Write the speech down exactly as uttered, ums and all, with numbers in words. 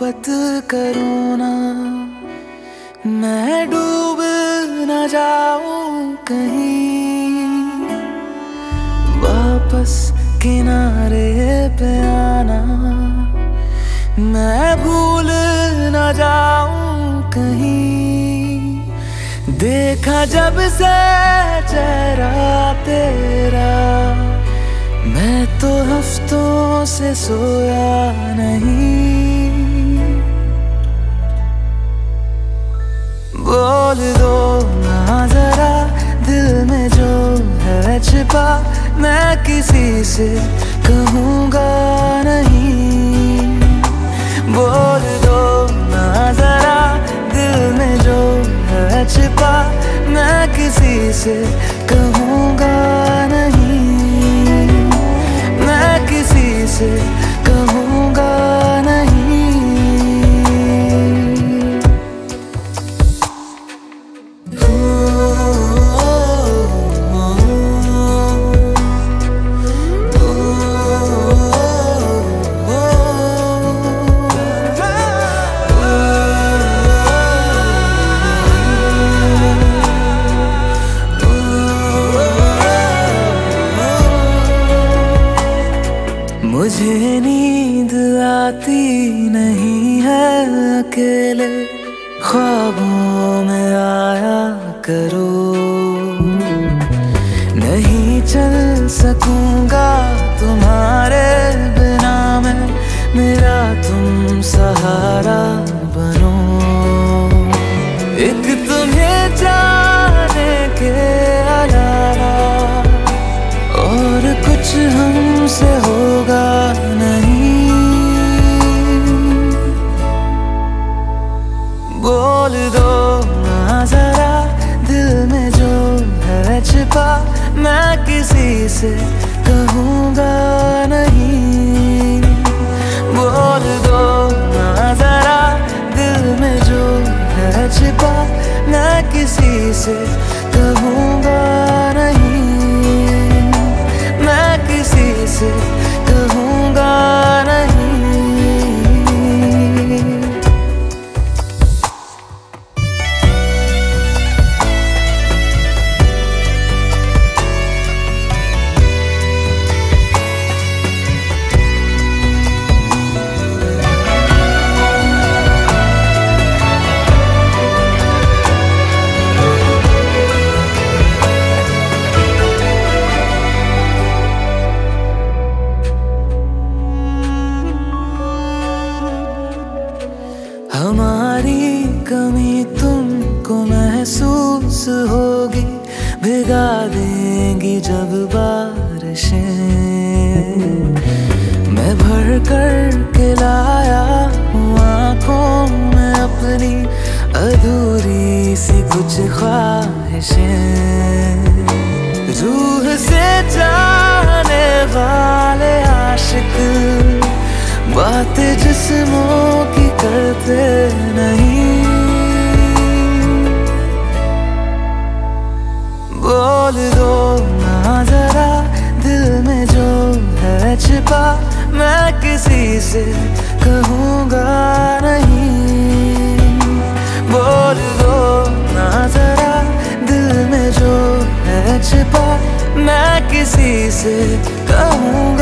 मोहब्बत करूँ ना, मैं डूब न जाऊं कहीं, वापस किनारे पे आना, मैं भूल न जाऊं कहीं। देखा जब से चेहरा तेरा, मैं तो हफ्तों से सोया नहीं। बोल दो ना जरा दिल में जो है छिपा, मैं किसी से कहूँगा नहीं। बोल दो ना जरा दिल में जो है छिपा, मैं किसी से कहूँगा नहीं, मैं किसी से कहूँगा नहीं। मुझे नींद आती नहीं है अकेले, ख्वाबों में आया करो। नहीं चल सकूंगा तुम्हारे बिना मैं, मेरा तुम सहारा बनो। एक तुम्हें जाने के अलावा और कुछ हमसे होगा नहीं। बोल दो ना जरा दिल में जो है छिपा, मैं किसी से कहूँगा नहीं। बोल दो ना जरा दिल में जो है छिपा, मैं किसी से कहूँगा नहीं, मैं किसी से कहूँगा नहीं। हमारी कमी तुमको महसूस होगी, भिगा देंगी जब बारिशें। मैं भर कर के लाया हूँ आँखों में अपनी अधूरी सी कुछ ख्वाहिशें। रूह से जाने वाले आशिक बातें जिस्मों की करते नहीं। बोल दो ना जरा दिल में जो है छिपा, मैं किसी से कहूँगा नहीं। बोल दो ना जरा दिल में जो है छिपा, मैं किसी से कहूँगा